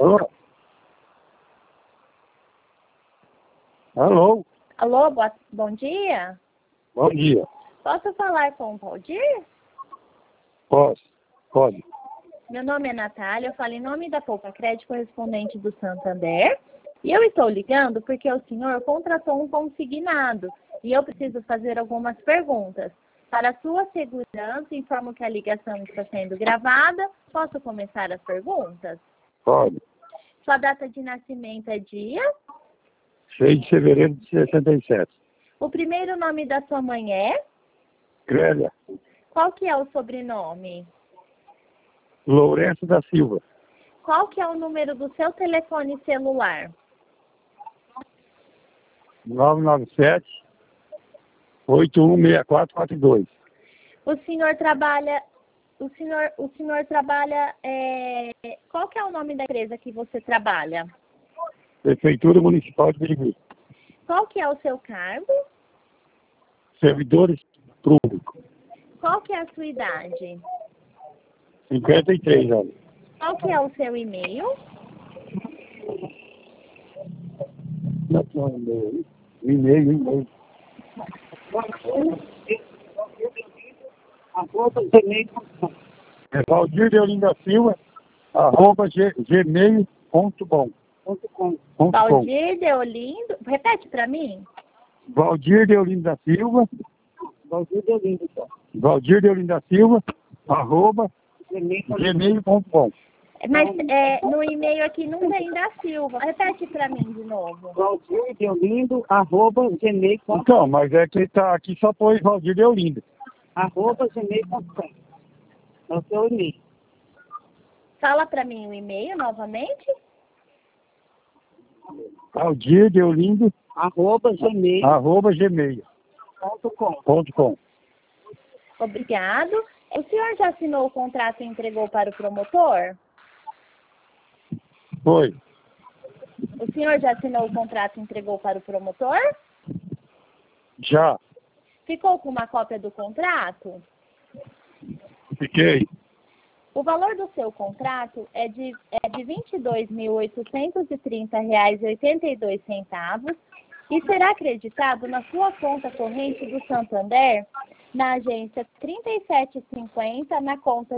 Alô? Alô? Alô, bom dia. Bom dia. Posso falar com o Valdir? Posso? Pode. Meu nome é Natália, eu falo em nome da Poupa Crédito, correspondente do Santander. E eu estou ligando porque o senhor contratou um consignado e eu preciso fazer algumas perguntas. Para sua segurança, informo que a ligação está sendo gravada. Posso começar as perguntas? Pode. Sua data de nascimento é dia? 6 de fevereiro de 67. O primeiro nome da sua mãe é? Clélia Qual que é o sobrenome? Lourenço da Silva. Qual que é o número do seu telefone celular? 997 816442. O senhor trabalha... Qual que é o nome da empresa que você trabalha? Prefeitura Municipal de Birigui. Qual que é o seu cargo? Servidores públicos. Qual que é a sua idade? 53 anos. Qual que é o seu e-mail? E-mail. É Valdir de Olinda Silva, @gmail.com. Valdir Deolindo. Repete para mim. Valdir de Olinda Silva. Valdir de Olinda Silva, @gmail.com. Mas no e-mail aqui não tem da Silva. Repete para mim de novo. Valdir Deolindo, @gmail.com. Então, mas é que tá aqui só põe Valdir de Olinda. @gmail.com. É o seu e-mail. Fala para mim o e-mail novamente. Valdir de Olinda, @gmail.com. Obrigado. O senhor já assinou o contrato e entregou para o promotor? Foi. O senhor já assinou o contrato e entregou para o promotor? Já. Ficou com uma cópia do contrato? Fiquei. O valor do seu contrato é de R$ 22.830,82 e será acreditado na sua conta corrente do Santander, na agência 3750, na conta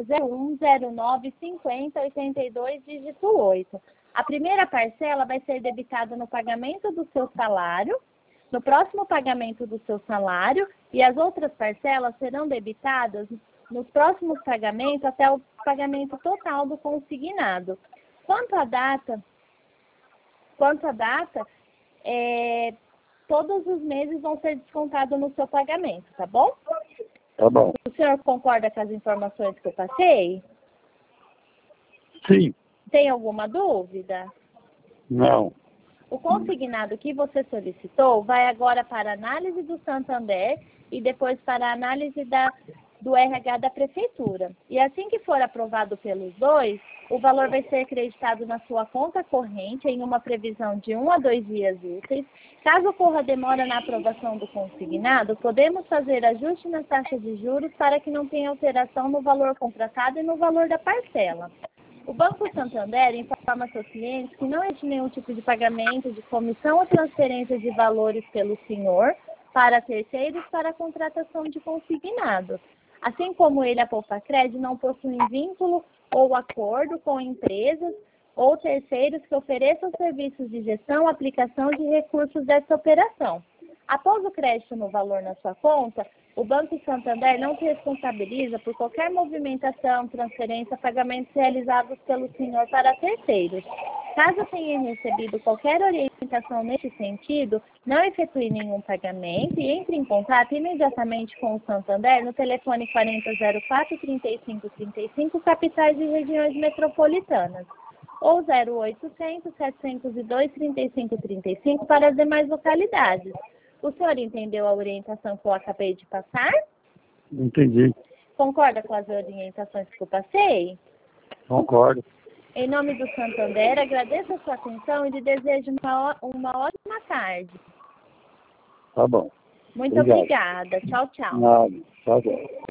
01095082, dígito 8. A primeira parcela vai ser debitada no pagamento do seu salário, no próximo pagamento do seu salário, e as outras parcelas serão debitadas nos próximos pagamentos até o pagamento total do consignado. Quanto à data, todos os meses vão ser descontados no seu pagamento, tá bom? Tá bom. O senhor concorda com as informações que eu passei? Sim. Tem alguma dúvida? Não. O consignado que você solicitou vai agora para a análise do Santander e depois para a análise do RH da Prefeitura. E assim que for aprovado pelos dois, o valor vai ser acreditado na sua conta corrente em uma previsão de 1 a 2 dias úteis. Caso ocorra demora na aprovação do consignado, podemos fazer ajuste na taxa de juros para que não tenha alteração no valor contratado e no valor da parcela. O Banco Santander informa seus clientes que não existe nenhum tipo de pagamento de comissão ou transferência de valores pelo senhor para terceiros para a contratação de consignados. Assim como ele, a Poupa Crédito, não possui vínculo ou acordo com empresas ou terceiros que ofereçam serviços de gestão, aplicação de recursos dessa operação. Após o crédito no valor na sua conta, o Banco Santander não se responsabiliza por qualquer movimentação, transferência, pagamentos realizados pelo senhor para terceiros. Caso tenha recebido qualquer orientação nesse sentido, não efetue nenhum pagamento e entre em contato imediatamente com o Santander no telefone 4004-3535, capitais e regiões metropolitanas, ou 0800 702 3535 para as demais localidades. O senhor entendeu a orientação que eu acabei de passar? Entendi. Concorda com as orientações que eu passei? Concordo. Em nome do Santander, agradeço a sua atenção e lhe desejo uma ótima tarde. Tá bom. Muito obrigada. Tchau, tchau. Nada. Tá bom.